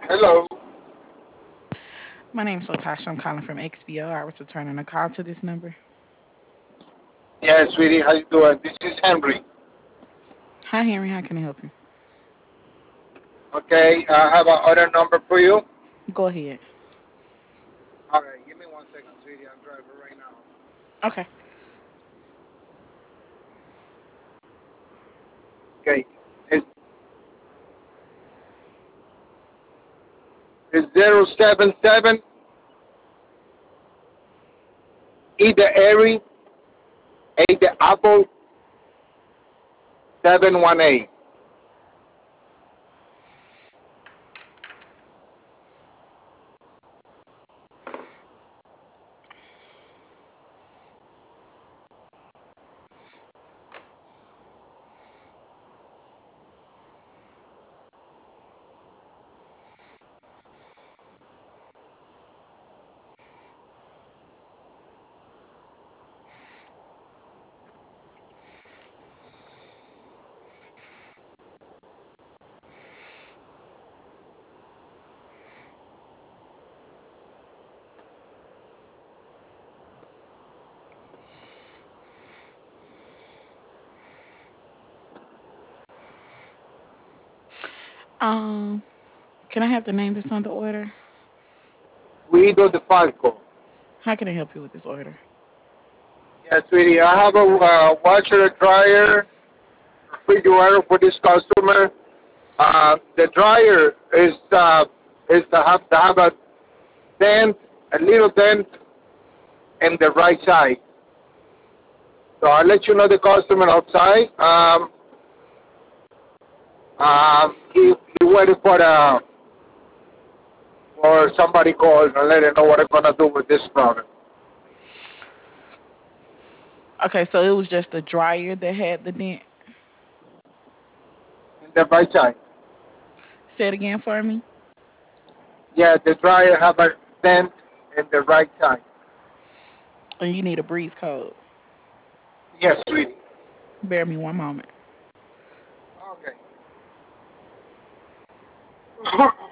Hello. My name's Latasha. I'm calling from XBO. I was returning a call to this number. Yeah, sweetie, how you doing? This is Henry. Hi, Henry. How can I help you? Okay, I have an order number for you. Go ahead. Okay, give me 1 second, sweetie. I'm driving right now. Okay. Okay, it's, it's 077 E the Airy, A the Apple, 718. Um, can I have the name that's on the order? Guido de Falco. How can I help you with this order? Yeah, sweetie, I have a washer, a dryer, refrigerator for this customer. The dryer is to have a dent, a little dent in the right side. So I'll let you know the customer outside. He waited for somebody called and let him know what I'm gonna do with this product. Okay, so it was just the dryer that had the dent. In the right side. Say it again for me. Yeah, the dryer have a dent in the right side. And you need a breeze code. Yes, sweetie. Bear me one moment. Okay.